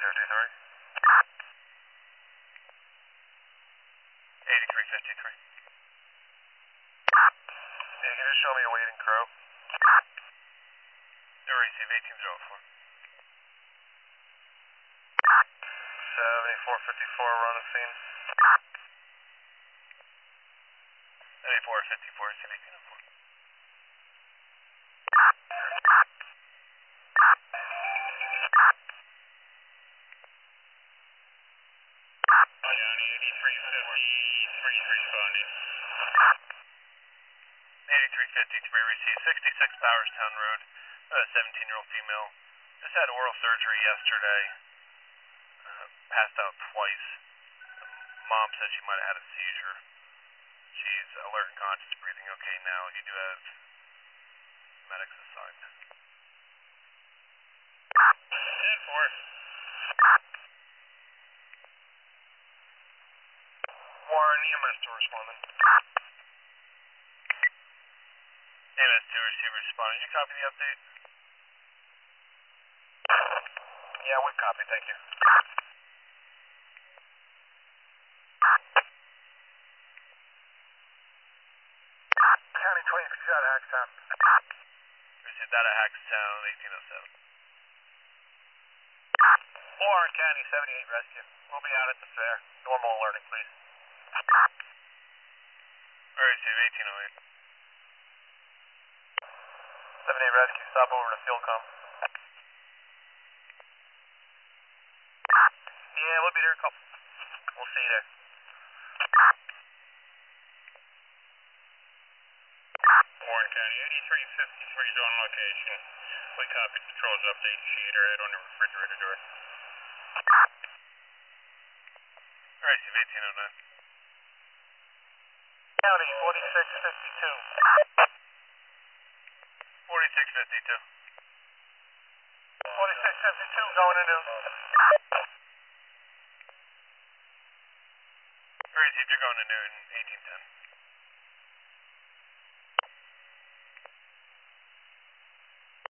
8353. You can just show me a waiting crow. Receive 1804. 7454, run a scene. 7454, receive 1804. Yanni, 8353 responding. 8353, receive 66 Bowerstown Road, 17-year-old female. Just had oral surgery yesterday. Passed out twice. Mom says she might have had a seizure. She's alert and conscious, breathing okay now. You do have medics assigned. 10-4. Warren, EMS to responding. EMS to receiver responding. Did you copy the update? Yeah, we copy, thank you. County 20 shot at Hackstown. Received that at Hackstown, 1807. Warren County 78 rescue. We'll be out at the fair. Normal alerting, please. Receive 1808. 78 rescue, stop over to Fieldcom. Yeah, we'll be there. We'll see you there. Warren County, 8353 is on location. We copied patrol's update. She hit her head on the refrigerator door. Receive 1809. County 4652. 4652. 4652 going into. Receive, you're going to Newton, 1810.